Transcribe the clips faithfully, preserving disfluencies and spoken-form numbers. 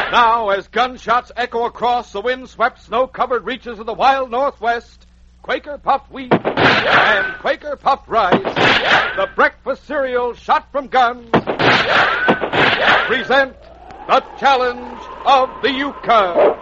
Now, as gunshots echo across the wind-swept, snow-covered reaches of the wild Northwest, Quaker Puffed Wheat and Quaker Puffed Rice, the breakfast cereal shot from guns, present the challenge of the Yukon.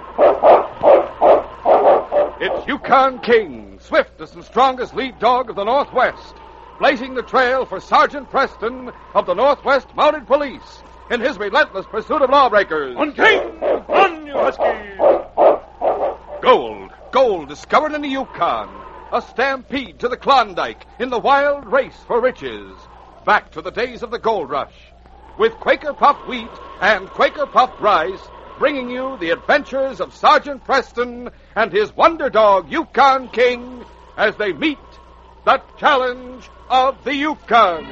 It's Yukon King, swiftest and strongest lead dog of the Northwest, blazing the trail for Sergeant Preston of the Northwest Mounted Police in his relentless pursuit of lawbreakers. On King! On, you huskies! Gold, gold discovered in the Yukon. A stampede to the Klondike in the wild race for riches. Back to the days of the gold rush. With Quaker Puffed Wheat and Quaker Puffed Rice, bringing you the adventures of Sergeant Preston and his wonder dog, Yukon King, as they meet the challenge of the Yukon.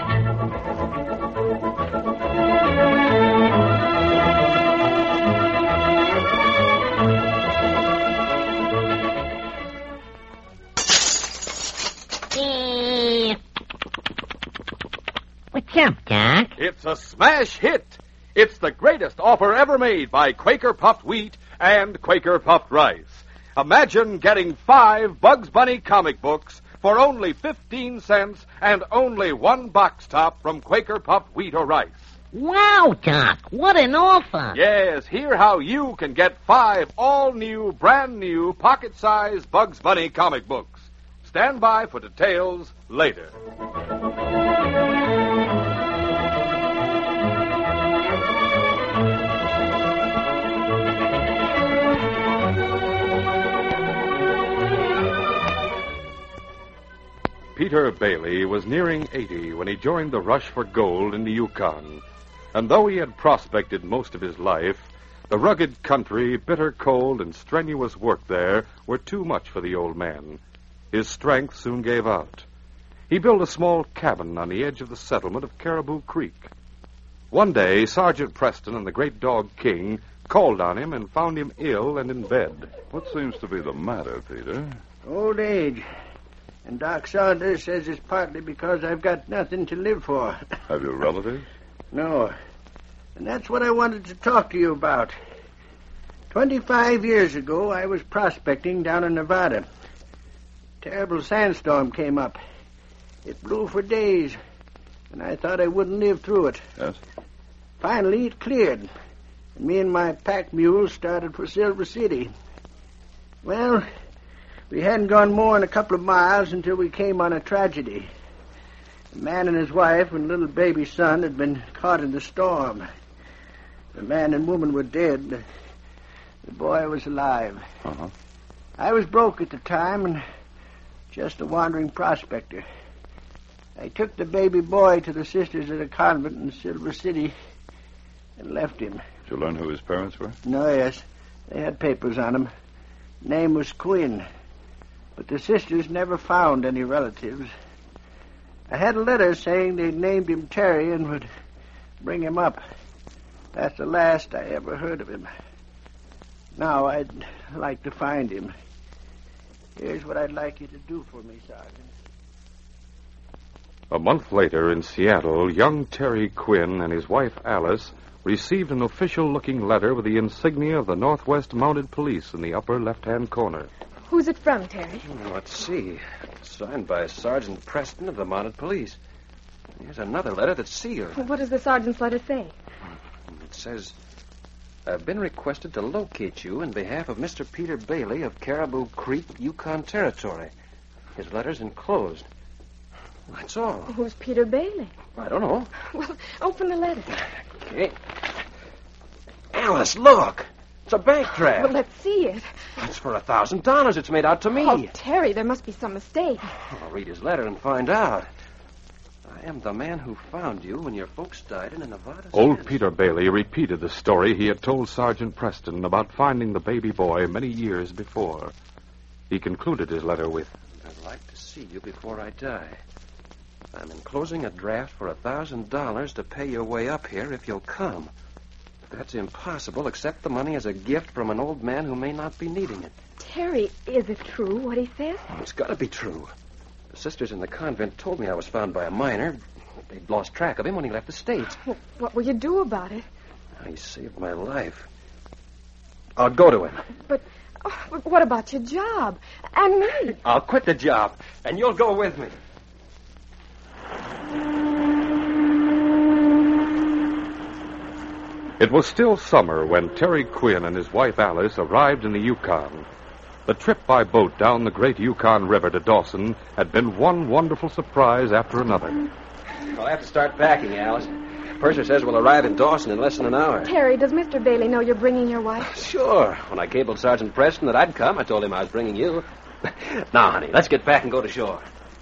What's up, Doc? It's a smash hit. It's the greatest offer ever made by Quaker Puffed Wheat and Quaker Puffed Rice. Imagine getting five Bugs Bunny comic books for only fifteen cents and only one box top from Quaker Puffed Wheat or Rice. Wow, Doc, what an offer. Yes, hear how you can get five all-new, brand-new, pocket-sized Bugs Bunny comic books. Stand by for details later. Peter Bailey was nearing eighty when he joined the rush for gold in the Yukon. And though he had prospected most of his life, the rugged country, bitter cold, and strenuous work there were too much for the old man. His strength soon gave out. He built a small cabin on the edge of the settlement of Caribou Creek. One day, Sergeant Preston and the great dog King called on him and found him ill and in bed. What seems to be the matter, Peter? Old age. And Doc Saunders says it's partly because I've got nothing to live for. Have you relatives? No. And that's what I wanted to talk to you about. Twenty-five years ago, I was prospecting down in Nevada. Terrible sandstorm came up. It blew for days, and I thought I wouldn't live through it. Yes? Finally, it cleared, and me and my pack mules started for Silver City. Well, we hadn't gone more than a couple of miles until we came on a tragedy. A man and his wife and little baby son had been caught in the storm. The man and woman were dead. The, the boy was alive. Uh-huh. I was broke at the time and just a wandering prospector. I took the baby boy to the sisters at a convent in Silver City and left him. Did you learn who his parents were? No, yes. They had papers on him. Name was Quinn. But the sisters never found any relatives. I had a letter saying they'd named him Terry and would bring him up. That's the last I ever heard of him. Now I'd like to find him. Here's what I'd like you to do for me, Sergeant. A month later in Seattle, young Terry Quinn and his wife Alice received an official-looking letter with the insignia of the Northwest Mounted Police in the upper left-hand corner. Who's it from, Terry? Oh, let's see. It's signed by Sergeant Preston of the Mounted Police. Here's another letter that's sealed. What does the sergeant's letter say? It says, I've been requested to locate you in behalf of Mister Peter Bailey of Caribou Creek, Yukon Territory. His letter's enclosed. That's all. Who's Peter Bailey? I don't know. Well, open the letter. Okay. Alice, look. It's a bank draft. Well, let's see it. It's for a thousand dollars. It's made out to me. Oh, Terry, there must be some mistake. I'll read his letter and find out. I am the man who found you when your folks died in a Nevada Old sandstorm. Peter Bailey repeated the story he had told Sergeant Preston about finding the baby boy many years before. He concluded his letter with, I'd like to see you before I die. I'm enclosing a draft for a thousand dollars to pay your way up here if you'll come. That's impossible. Accept the money as a gift from an old man who may not be needing it. Terry, is it true what he says? Oh, it's got to be true. The sisters in the convent told me I was found by a miner. They'd lost track of him when he left the States. Well, what will you do about it? He saved my life. I'll go to him. But, oh, but what about your job? And me? I'll quit the job, and you'll go with me. It was still summer when Terry Quinn and his wife Alice arrived in the Yukon. The trip by boat down the great Yukon River to Dawson had been one wonderful surprise after another. I'll have to start packing, Alice. Purser says we'll arrive in Dawson in less than an hour. Terry, does Mister Bailey know you're bringing your wife? Sure. When I cabled Sergeant Preston that I'd come, I told him I was bringing you. Now, honey, let's get back and go to shore.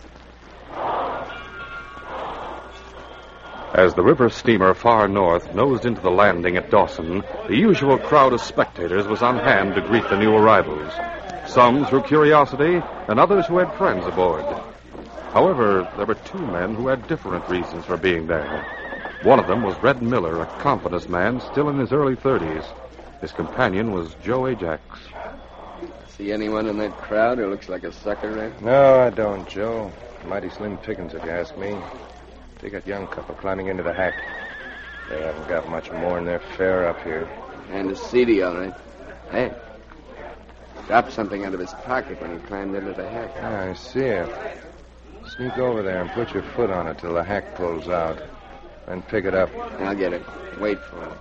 As the river steamer Far North nosed into the landing at Dawson, the usual crowd of spectators was on hand to greet the new arrivals. Some through curiosity, and others who had friends aboard. However, there were two men who had different reasons for being there. One of them was Red Miller, a confident man still in his early thirties. His companion was Joe Ajax. See anyone in that crowd who looks like a sucker, Red? No, I don't, Joe. Mighty slim pickings, if you ask me. They got young couple climbing into the hack. They haven't got much more in their fare up here. And a C D, all right. Hey, dropped something out of his pocket when he climbed into the hack. Ah, I see it. Sneak over there and put your foot on it till the hack pulls out. Then pick it up. I'll get it. Wait for it.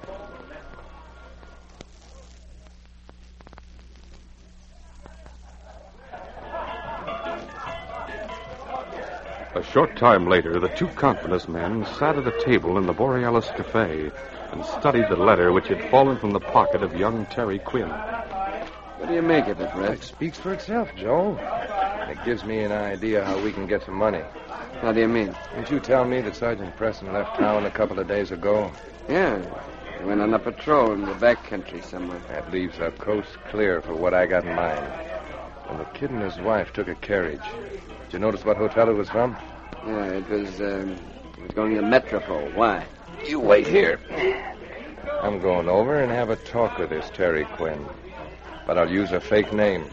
A short time later, the two confidence men sat at a table in the Borealis Cafe and studied the letter which had fallen from the pocket of young Terry Quinn. What do you make of it, Red? It speaks for itself, Joe. It gives me an idea how we can get some money. How do you mean? Didn't you tell me that Sergeant Preston left town a couple of days ago? Yeah. He went on a patrol in the back country somewhere. That leaves our coast clear for what I got in mind. When the kid and his wife took a carriage, did you notice what hotel it was from? Yeah, it was, um, it was going to Metropole. Why? You wait here. I'm going over and have a talk with this Terry Quinn. But I'll use a fake name.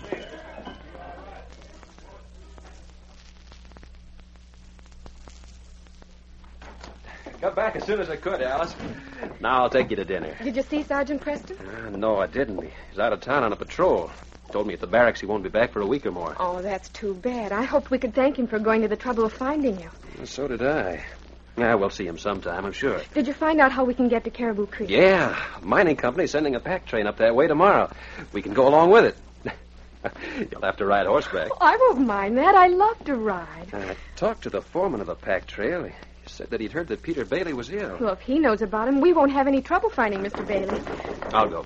Got back as soon as I could, Alice. Now I'll take you to dinner. Did you see Sergeant Preston? Uh, no, I didn't. He's out of town on a patrol. Told me at the barracks he won't be back for a week or more. Oh, that's too bad. I hoped we could thank him for going to the trouble of finding you. Well, so did I. Yeah, we'll see him sometime, I'm sure. Did you find out how we can get to Caribou Creek? Yeah, mining company's sending a pack train up that way tomorrow. We can go along with it. You'll have to ride horseback. Oh, I won't mind that. I love to ride. I talked to the foreman of the pack trail. He said that he'd heard that Peter Bailey was ill. Well, if he knows about him, we won't have any trouble finding Mister Bailey. I'll go.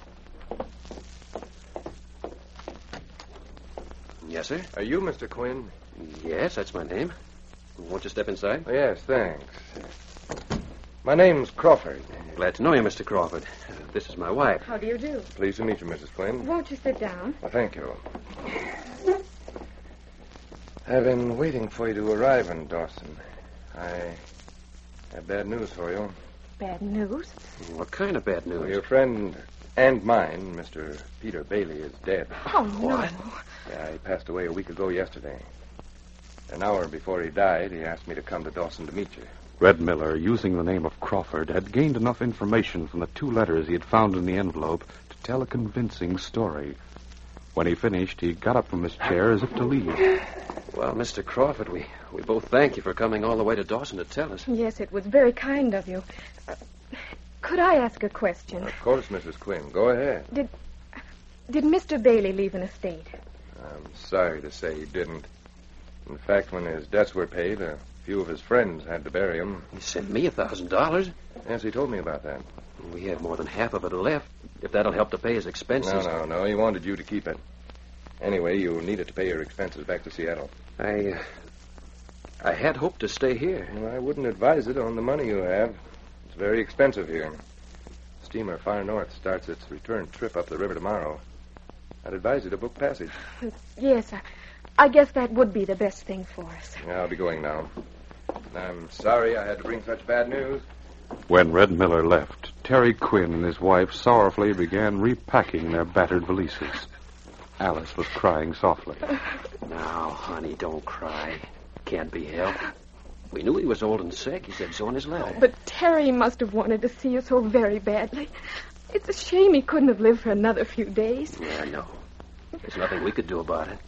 Yes, sir? Are you Mister Quinn? Yes, that's my name. Won't you step inside? Oh, yes, thanks. My name's Crawford. Glad to know you, Mister Crawford. Uh, this is my wife. How do you do? Pleased to meet you, Missus Quinn. Won't you sit down? Well, thank you. I've been waiting for you to arrive in Dawson. I have bad news for you. Bad news? What kind of bad news? Well, your friend and mine, Mister Peter Bailey, is dead. Oh, What? no. Yeah, he passed away a week ago yesterday. An hour before he died, he asked me to come to Dawson to meet you. Red Miller, using the name of Crawford, had gained enough information from the two letters he had found in the envelope to tell a convincing story. When he finished, he got up from his chair as if to leave. Well, Mister Crawford, we, we both thank you for coming all the way to Dawson to tell us. Yes, it was very kind of you. Uh, could I ask a question? Of course, Missus Quinn. Go ahead. Did did Mister Bailey leave an estate? I'm sorry to say he didn't. In fact, when his debts were paid, a few of his friends had to bury him. He sent me a thousand dollars. Yes, he told me about that. We have more than half of it left. If that'll help to pay his expenses. No, no, no. He wanted you to keep it. Anyway, you'll need it to pay your expenses back to Seattle. I, uh, I had hoped to stay here. Well, I wouldn't advise it on the money you have. It's very expensive here. Steamer Far North starts its return trip up the river tomorrow. I'd advise you to book passage. Yes, I, I guess that would be the best thing for us. I'll be going now. I'm sorry I had to bring such bad news. When Red Miller left, Terry Quinn and his wife sorrowfully began repacking their battered valises. Alice was crying softly. Now, honey, don't cry. Can't be helped. We knew he was old and sick. He said so in his letter. But Terry must have wanted to see you so very badly. It's a shame he couldn't have lived for another few days. Yeah, I know. There's nothing we could do about it.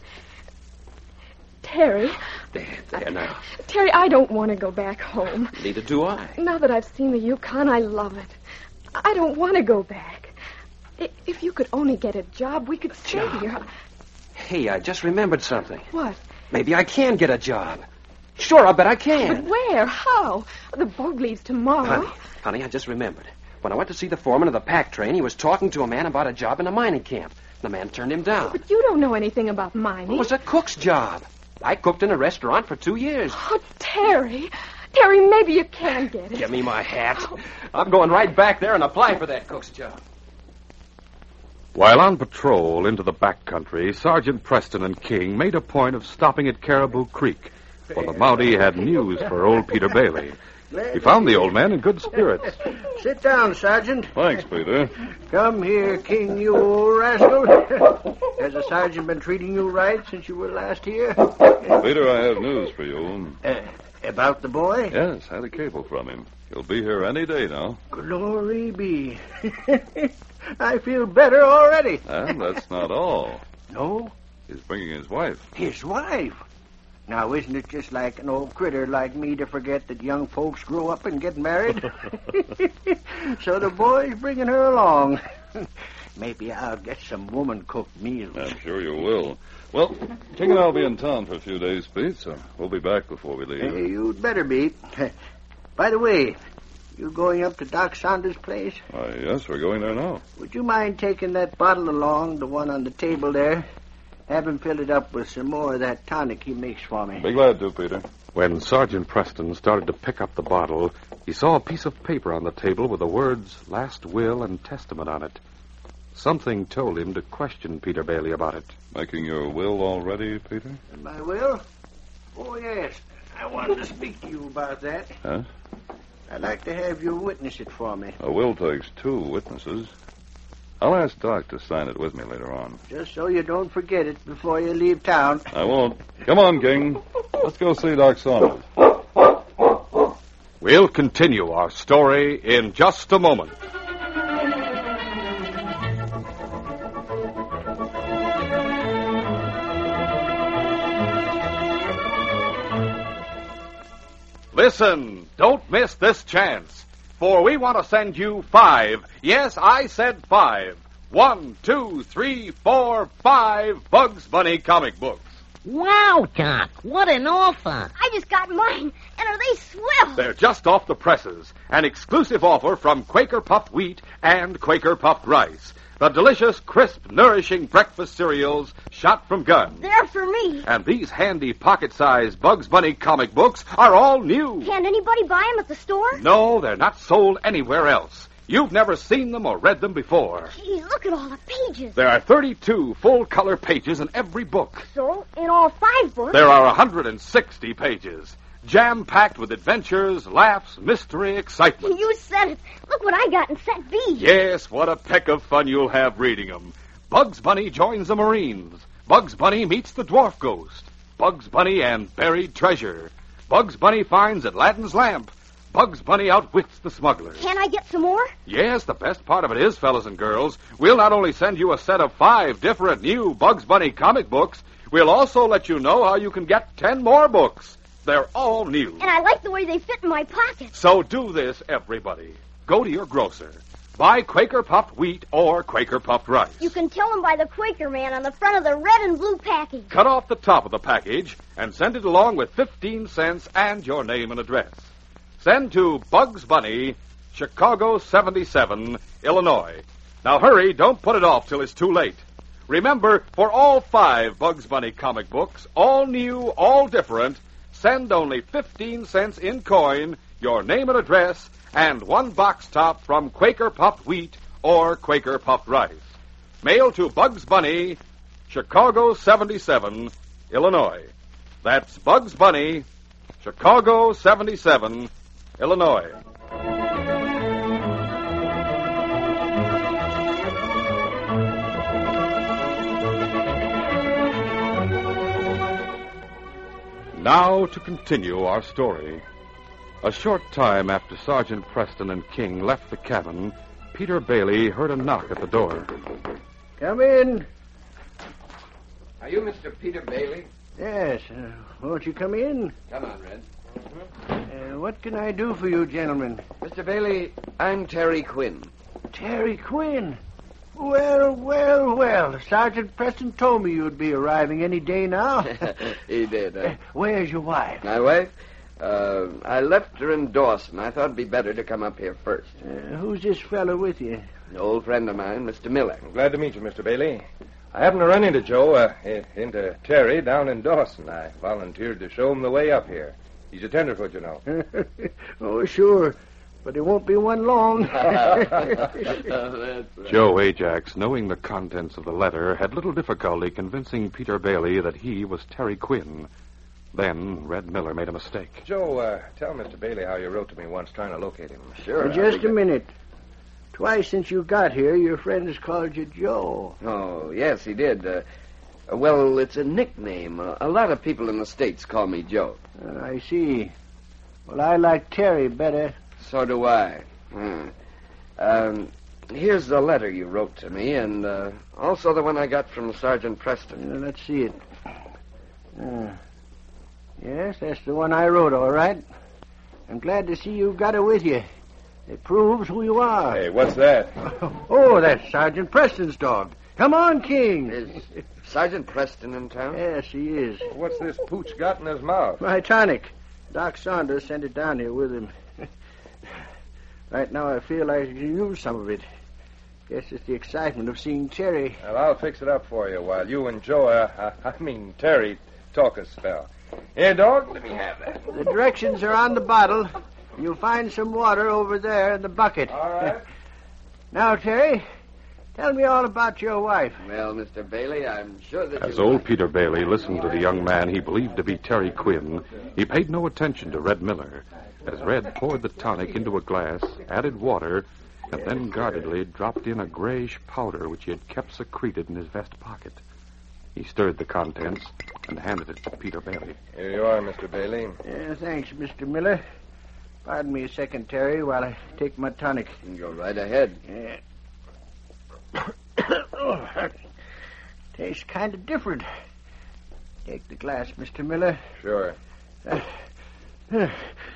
Terry. There, there now. Terry, I don't want to go back home. Neither do I. Now that I've seen the Yukon, I love it. I don't want to go back. I- If you could only get a job, we could stay job? here. Hey, I just remembered something. What? Maybe I can get a job. Sure, I bet I But can. where? How? The boat leaves tomorrow. Honey, honey, I just remembered. When I went to see the foreman of the pack train, he was talking to a man about a job in a mining camp. The man turned him down. But you don't know anything about mining. It was a cook's job. I cooked in a restaurant for two years. Oh, Terry. Terry, maybe you can get it. Give me my hat. I'm going right back there and apply for that cook's job. While on patrol into the back country, Sergeant Preston and King made a point of stopping at Caribou Creek, for the Mountie had news for old Peter Bailey. He found the old man in good spirits. Sit down, Sergeant. Thanks, Peter. Come here, King, you old rascal. Has the sergeant been treating you right since you were last here? Peter, I have news for you. Uh, about the boy? Yes, had a cable from him. He'll be here any day now. Glory be. I feel better already. And that's not all. No? He's bringing his wife. His wife. Now, isn't it just like an old critter like me to forget that young folks grow up and get married? So the boy's bringing her along. Maybe I'll get some woman-cooked meals. I'm sure you will. Well, King and I'll be in town for a few days, Pete, so we'll be back before we leave. Hey, you'd better be. By the way, you going up to Doc Saunders' place? Why, yes, we're going there now. Would you mind taking that bottle along, the one on the table there? Have him fill it up with some more of that tonic he makes for me. Be glad to, Peter. When Sergeant Preston started to pick up the bottle, he saw a piece of paper on the table with the words Last Will and Testament on it. Something told him to question Peter Bailey about it. Making your will already, Peter? My will? Oh, yes. I wanted to speak to you about that. Huh? I'd like to have you witness it for me. A will takes two witnesses. I'll ask Doc to sign it with me later on. Just so you don't forget it before you leave town. I won't. Come on, King. Let's go see Doc Saunders. We'll continue our story in just a moment. Listen, don't miss this chance, for we want to send you five, yes, I said five, one, two, three, four, five Bugs Bunny comic books. Wow, Doc, what an offer. I just got mine, and are they swell? They're just off the presses, an exclusive offer from Quaker Puffed Wheat and Quaker Puffed Rice, the delicious, crisp, nourishing breakfast cereals shot from guns. They're for me. And these handy pocket-sized Bugs Bunny comic books are all new. Can't anybody buy them at the store? No, they're not sold anywhere else. You've never seen them or read them before. Gee, look at all the pages. There are thirty-two full-color pages in every book. So, in all five books... There are one hundred sixty pages, jam-packed with adventures, laughs, mystery, excitement. You said it. Look what I got in set B. Yes, what a peck of fun you'll have reading them. Bugs Bunny joins the Marines. Bugs Bunny meets the Dwarf Ghost. Bugs Bunny and Buried Treasure. Bugs Bunny finds Aladdin's lamp. Bugs Bunny outwits the smugglers. Can I get some more? Yes, the best part of it is, fellas and girls, we'll not only send you a set of five different new Bugs Bunny comic books, we'll also let you know how you can get ten more books. They're all new. And I like the way they fit in my pocket. So do this, everybody. Go to your grocer. Buy Quaker Puffed Wheat or Quaker Puffed Rice. You can tell them by the Quaker man on the front of the red and blue package. Cut off the top of the package and send it along with fifteen cents and your name and address. Send to Bugs Bunny, Chicago seventy-seven, Illinois. Now hurry, don't put it off till it's too late. Remember, for all five Bugs Bunny comic books, all new, all different, send only fifteen cents in coin, your name and address, and one box top from Quaker Puffed Wheat or Quaker Puffed Rice. Mail to Bugs Bunny, Chicago seventy-seven, Illinois. That's Bugs Bunny, Chicago seventy-seven, Illinois. Now to continue our story. A short time after Sergeant Preston and King left the cabin, Peter Bailey heard a knock at the door. Come in. Are you Mister Peter Bailey? Yes. Uh, won't you come in? Come on, Red. Uh, what can I do for you, gentlemen? Mister Bailey, I'm Terry Quinn. Terry Quinn. Well, well, well. Sergeant Preston told me you'd be arriving any day now. He did. Uh, Uh, where's your wife? my wife? Uh, I left her in Dawson. I thought it'd be better to come up here first. Uh, who's this fellow with you? An old friend of mine, Mister Miller. I'm glad to meet you, Mister Bailey. I happened to run into Joe, uh, i- into Terry down in Dawson. I volunteered to show him the way up here. He's a tenderfoot, you know. Oh, sure. But it won't be one long. That's right. Joe Ajax, knowing the contents of the letter, had little difficulty convincing Peter Bailey that he was Terry Quinn. Then Red Miller made a mistake. Joe, uh, tell Mister Bailey how you wrote to me once trying to locate him. Sure. Just a minute. Twice since you got here, your friend has called you Joe. Oh, yes, he did. Uh, well, it's a nickname. Uh, a lot of people in the States call me Joe. Uh, I see. Well, I like Terry better. So do I. Hmm. Um, here's the letter you wrote to me, and uh, also the one I got from Sergeant Preston. Uh, let's see it. Uh, yes, that's the one I wrote, all right. I'm glad to see you got it with you. It proves who you are. Hey, what's that? Oh, that's Sergeant Preston's dog. Come on, King. Is Sergeant Preston in town? Yes, he is. What's this pooch got in his mouth? My tonic. Doc Saunders sent it down here with him. Right now I feel I can use some of it. Guess it's the excitement of seeing Terry. Well, I'll fix it up for you while you and Joe, uh, I mean Terry, talk a spell. Here, dog, let me have that. The directions are on the bottle. You'll find some water over there in the bucket. All right. Now, Terry, tell me all about your wife. Well, Mister Bailey, I'm sure that As you... old Peter Bailey listened to the young man he believed to be Terry Quinn, he paid no attention to Red Miller. As Red poured the tonic into a glass, added water, and then guardedly dropped in a grayish powder which he had kept secreted in his vest pocket. He stirred the contents and handed it to Peter Bailey. Here you are, Mister Bailey. Yeah, thanks, Mister Miller. Pardon me a second, Terry, while I take my tonic. Go right ahead. Yeah. Oh, that tastes kind of different. Take the glass, Mister Miller. Sure. Uh, uh,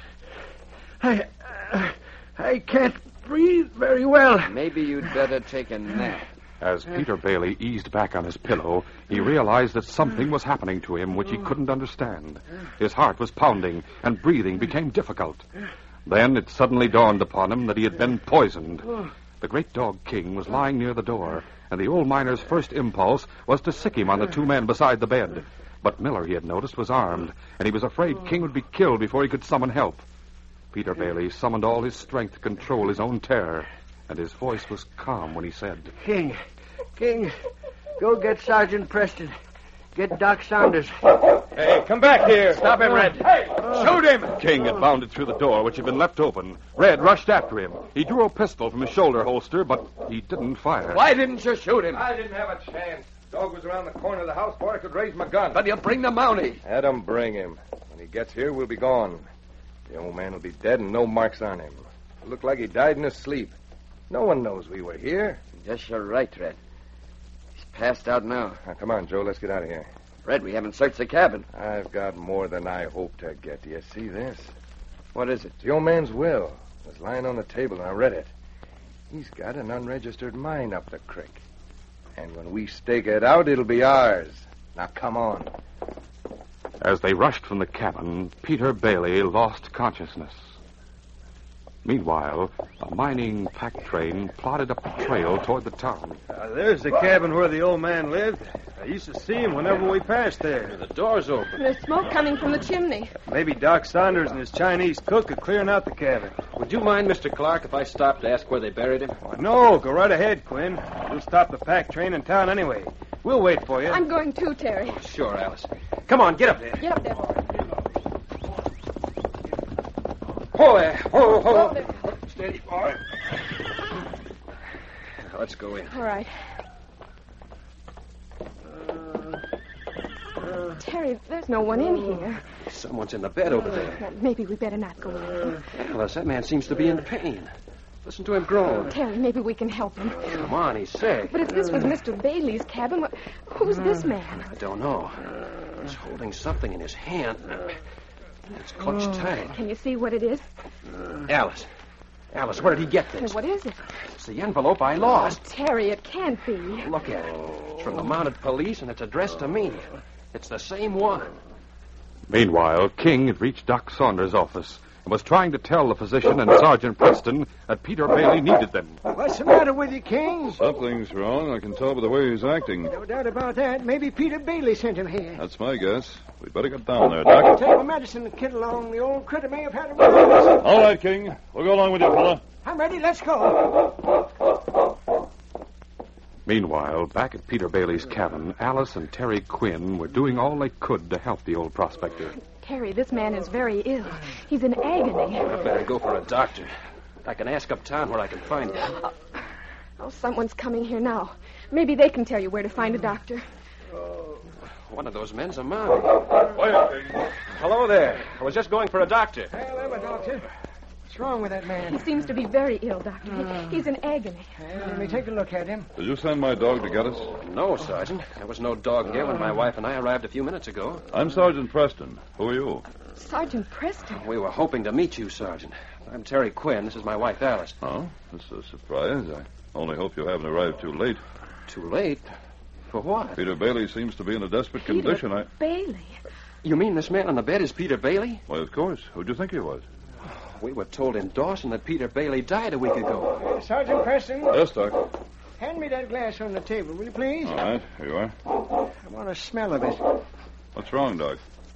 I, uh, I can't breathe very well. Maybe you'd better take a nap. As Peter Bailey eased back on his pillow, he realized that something was happening to him which he couldn't understand. His heart was pounding, and breathing became difficult. Then it suddenly dawned upon him that he had been poisoned. The great dog King was lying near the door, and the old miner's first impulse was to sick him on the two men beside the bed. But Miller, he had noticed, was armed, and he was afraid King would be killed before he could summon help. Peter Bailey summoned all his strength to control his own terror, and his voice was calm when he said, King, King, go get Sergeant Preston. Get Doc Saunders. Hey, come back here. Stop him, Red. Hey, shoot him! King had bounded through the door, which had been left open. Red rushed after him. He drew a pistol from his shoulder holster, but he didn't fire. Why didn't you shoot him? I didn't have a chance. Dog was around the corner of the house before I could raise my gun. But you bring the Mountie. Let him bring him. When he gets here, we'll be gone. The old man will be dead and no marks on him. It looked like he died in his sleep. No one knows we were here. Yes, you're right, Red. He's passed out now. Now, come on, Joe. Let's get out of here. Red, we haven't searched the cabin. I've got more than I hoped to get. Do you see this? What is it? The old man's will. It was lying on the table, and I read it. He's got an unregistered mine up the creek. And when we stake it out, it'll be ours. Now, come on. As they rushed from the cabin, Peter Bailey lost consciousness. Meanwhile, a mining pack train plodded up the trail toward the town. Uh, there's the cabin where the old man lived. I used to see him whenever we passed there. The door's open. There's smoke coming from the chimney. Maybe Doc Saunders and his Chinese cook are clearing out the cabin. Would you mind, Mister Clark, if I stopped to ask where they buried him? Oh, no, go right ahead, Quinn. We'll stop the pack train in town anyway. We'll wait for you. I'm going too, Terry. Sure, Alice. Come on, get up there. Get up there, boy. Ho there. Ho, ho. Oh, there. Steady, boy. Let's go in. All right. Terry, there's no one in here. Someone's in the bed over there. Well, maybe we better not go in. Alice, that man seems to be in pain. The Listen to him groan. Terry, maybe we can help him. Come on, he's sick. But if this was Mister Bailey's cabin, wh- who's this man? I don't know. He's holding something in his hand. It's clutched tight. Can you see what it is? Alice. Alice, where did he get this? What is it? It's the envelope I lost. Terry, it can't be. Look at it. It's from the mounted police, and it's addressed to me. It's the same one. Meanwhile, King had reached Doc Saunders' office and was trying to tell the physician and Sergeant Preston that Peter Bailey needed them. What's the matter with you, King? Something's wrong. I can tell by the way he's acting. No doubt about that. Maybe Peter Bailey sent him here. That's my guess. We'd better get down there, Doc. Take the medicine and kid along. The old critter may have had a relapse. All right, King. We'll go along with you, fella. I'm ready. Let's go. Meanwhile, back at Peter Bailey's cabin, Alice and Terry Quinn were doing all they could to help the old prospector. Terry, this man is very ill. He's in agony. I better go for a doctor. I can ask uptown where I can find him. Oh, oh, someone's coming here now. Maybe they can tell you where to find a doctor. One of those men's a Mountie. Quiet, King. Hello there. I was just going for a doctor. Well, I'm a doctor. What's wrong with that man? He seems to be very ill, Doctor. He, he's in agony. Well, let me take a look at him. Did you send my dog to get us? No, Sergeant. There was no dog here when my wife and I arrived a few minutes ago. I'm Sergeant Preston. Who are you? Sergeant Preston. We were hoping to meet you, Sergeant. I'm Terry Quinn. This is my wife, Alice. Oh, this is a surprise. I only hope you haven't arrived too late. Too late? For what? Peter Bailey seems to be in a desperate Peter condition. I... Bailey. You mean this man on the bed is Peter Bailey? Why, of course. Who'd you think he was? We were told in Dawson that Peter Bailey died a week ago. Uh, Sergeant Preston, Yes, Doc. hand me that glass on the table, will you please? All right, here you are. I want a smell of it. What's wrong, Doc?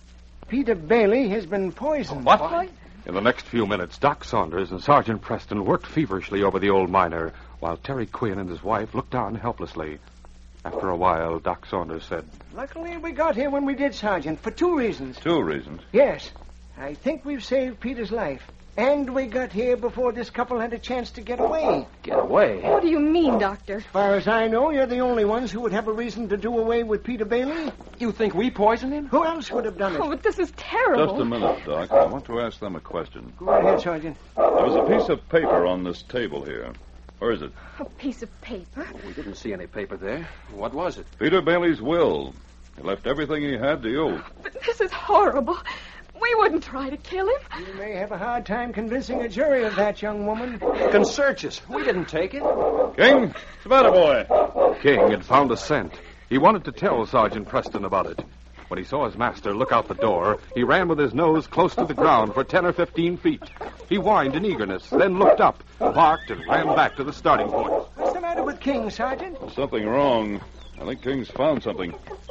Peter Bailey has been poisoned. What? In the next few minutes, Doc Saunders and Sergeant Preston worked feverishly over the old miner, while Terry Quinn and his wife looked on helplessly. After a while, Doc Saunders said, Luckily, we got here when we did, Sergeant, for two reasons. Two reasons. Yes, I think we've saved Peter's life. And we got here before this couple had a chance to get away. Get away? What do you mean, Doctor? As far as I know, you're the only ones who would have a reason to do away with Peter Bailey. You think we poisoned him? Who else would have done it? Oh, but this is terrible. Just a minute, Doc. I want to ask them a question. Go ahead, Sergeant. There was a piece of paper on this table here. Where is it? A piece of paper? We didn't see any paper there. What was it? Peter Bailey's will. He left everything he had to you. But this is horrible. We wouldn't try to kill him. You may have a hard time convincing a jury of that, young woman. Can search us. We didn't take it. King, what's the matter, boy? King had found a scent. He wanted to tell Sergeant Preston about it. When he saw his master look out the door, he ran with his nose close to the ground for ten or fifteen feet. He whined in eagerness, then looked up, barked, and ran back to the starting point. What's the matter with King, Sergeant? There's something wrong. I think King's found something.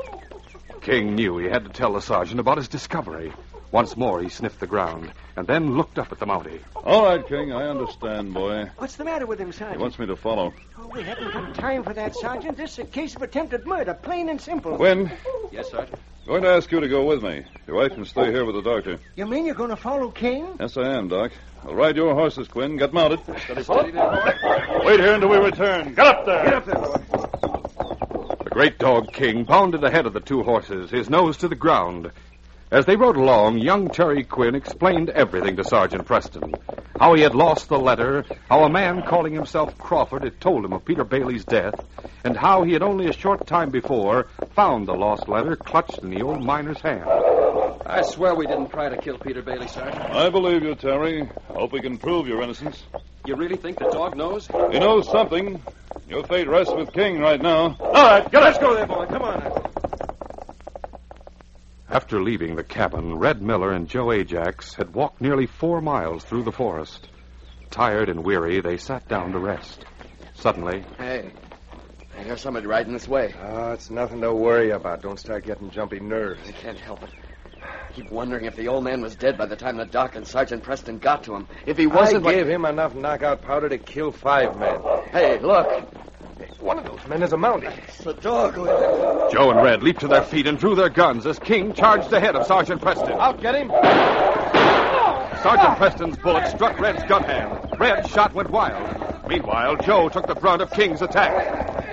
King knew he had to tell the sergeant about his discovery. Once more, he sniffed the ground, and then looked up at the Mountie. All right, King, I understand, boy. What's the matter with him, He Sergeant? wants me to follow. Oh, we haven't got time for that, Sergeant. This is a case of attempted murder, plain and simple. Quinn, Yes, Sergeant. I'm going to ask you to go with me. Your wife can stay here with the doctor. You mean you're going to follow King? Yes, I am, Doc. I'll ride your horses, Quinn. Get mounted. Steady, steady there, boy. Wait here until we return. Get up there. Get up there, boy. The great dog King bounded ahead of the two horses, his nose to the ground. As they rode along, young Terry Quinn explained everything to Sergeant Preston. How he had lost the letter, how a man calling himself Crawford had told him of Peter Bailey's death, and how he had only a short time before found the lost letter clutched in the old miner's hand. I swear we didn't try to kill Peter Bailey, Sergeant. I believe you, Terry. Hope we can prove your innocence. You really think the dog knows? He knows something. Your fate rests with King right now. All right, get Let's go there, boy. Come on now. After leaving the cabin, Red Miller and Joe Ajax had walked nearly four miles through the forest. Tired and weary, they sat down to rest. Suddenly, Hey, I hear somebody riding this way. Oh, it's nothing to worry about. Don't start getting jumpy nerves. I can't help it. I keep wondering if the old man was dead by the time the doc and Sergeant Preston got to him. If he wasn't... I gave him enough knockout powder to kill five men. Hey, look. One of those men is a Mountie. It's the dog. Joe and Red leaped to their feet and drew their guns as King charged ahead of Sergeant Preston. Out, get him. Sergeant Preston's bullet struck Red's gun hand. Red's shot went wild. Meanwhile, Joe took the brunt of King's attack.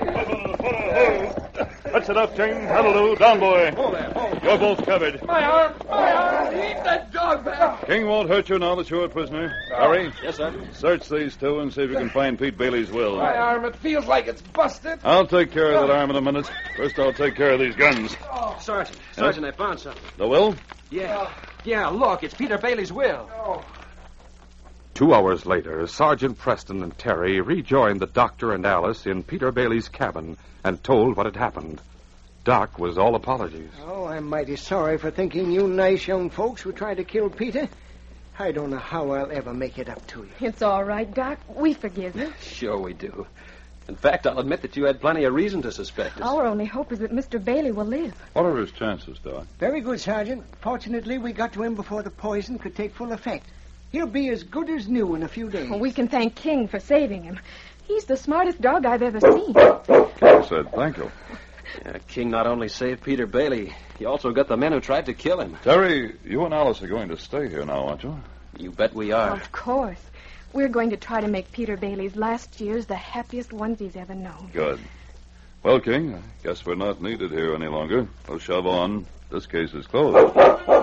That's enough, King. That'll do. Down, boy. You're both covered. My arm! My arm! Leave that dog back. King won't hurt you now that you're a prisoner. Harry? Yes, sir. Search these two and see if you can find Pete Bailey's will. My arm, it feels like it's busted. I'll take care of that arm in a minute. First, I'll take care of these guns. Oh. Sergeant, Sergeant, I found something. The will? Yeah. Yeah, look, it's Peter Bailey's will. Oh. Two hours later, Sergeant Preston and Terry rejoined the doctor and Alice in Peter Bailey's cabin and told what had happened. Doc was all apologies. Oh, I'm mighty sorry for thinking you nice young folks were trying to kill Peter. I don't know how I'll ever make it up to you. It's all right, Doc. We forgive you. Sure we do. In fact, I'll admit that you had plenty of reason to suspect us. Our only hope is that Mister Bailey will live. What are his chances, Doc? Very good, Sergeant. Fortunately, we got to him before the poison could take full effect. He'll be as good as new in a few days. Well, we can thank King for saving him. He's the smartest dog I've ever seen. King said thank you. Yeah, King not only saved Peter Bailey, he also got the men who tried to kill him. Terry, you and Alice are going to stay here now, aren't you? You bet we are. Of course. We're going to try to make Peter Bailey's last years the happiest ones he's ever known. Good. Well, King, I guess we're not needed here any longer. We'll shove on. This case is closed.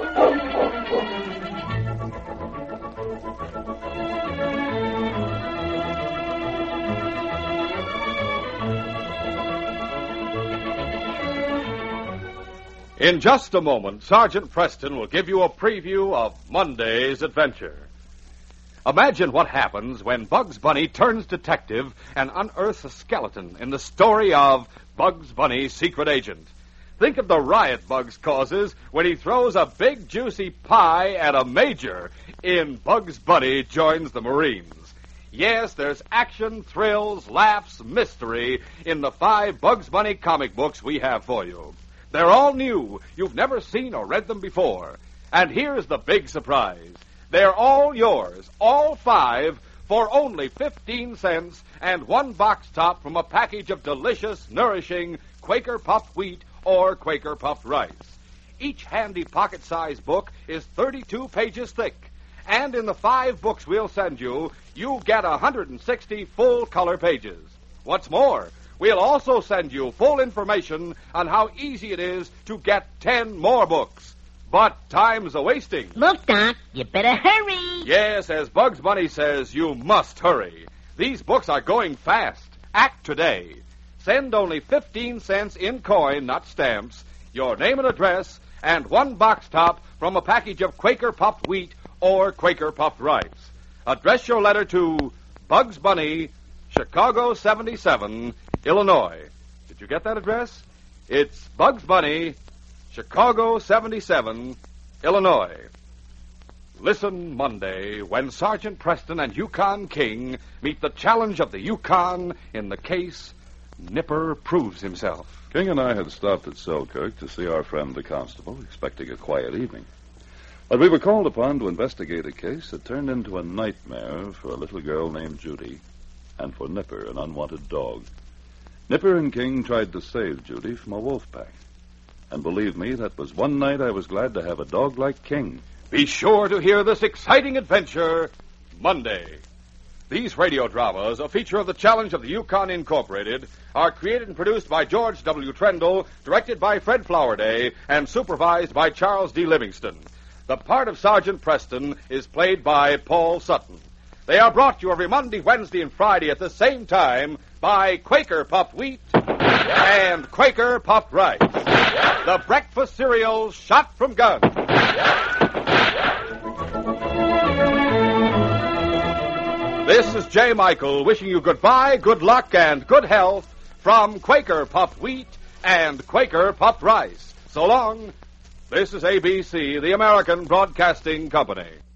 In just a moment, Sergeant Preston will give you a preview of Monday's adventure. Imagine what happens when Bugs Bunny turns detective and unearths a skeleton in the story of Bugs Bunny's secret agent. Think of the riot Bugs causes when he throws a big juicy pie at a major in Bugs Bunny Joins the Marines. Yes, there's action, thrills, laughs, mystery in the five Bugs Bunny comic books we have for you. They're all new. You've never seen or read them before. And here's the big surprise. They're all yours, all five, for only fifteen cents and one box top from a package of delicious, nourishing Quaker puffed wheat or Quaker puffed rice. Each handy pocket-sized book is thirty-two pages thick. And in the five books we'll send you, you get one hundred sixty full-color pages. What's more, we'll also send you full information on how easy it is to get ten more books. But time's a-wasting. Look, Doc, you better hurry. Yes, as Bugs Bunny says, you must hurry. These books are going fast. Act today. Send only fifteen cents in coin, not stamps, your name and address, and one box top from a package of Quaker puffed wheat or Quaker puffed rice. Address your letter to Bugs Bunny, Chicago seventy-seven, Illinois. Did you get that address? It's Bugs Bunny, Chicago seventy-seven, Illinois. Listen Monday when Sergeant Preston and Yukon King meet the challenge of the Yukon in the case Nipper Proves Himself. King and I had stopped at Selkirk to see our friend the constable, expecting a quiet evening. But we were called upon to investigate a case that turned into a nightmare for a little girl named Judy and for Nipper, an unwanted dog. Nipper and King tried to save Judy from a wolf pack. And believe me, that was one night I was glad to have a dog like King. Be sure to hear this exciting adventure Monday. These radio dramas, a feature of the Challenge of the Yukon Incorporated, are created and produced by George W. Trendle, directed by Fred Flowerday, and supervised by Charles D. Livingston. The part of Sergeant Preston is played by Paul Sutton. They are brought to you every Monday, Wednesday, and Friday at the same time by Quaker Puffed Wheat and Quaker Puffed Rice. The breakfast cereal shot from guns. This is Jay Michael wishing you goodbye, good luck, and good health from Quaker Puffed Wheat and Quaker Puffed Rice. So long. This is A B C, the American Broadcasting Company.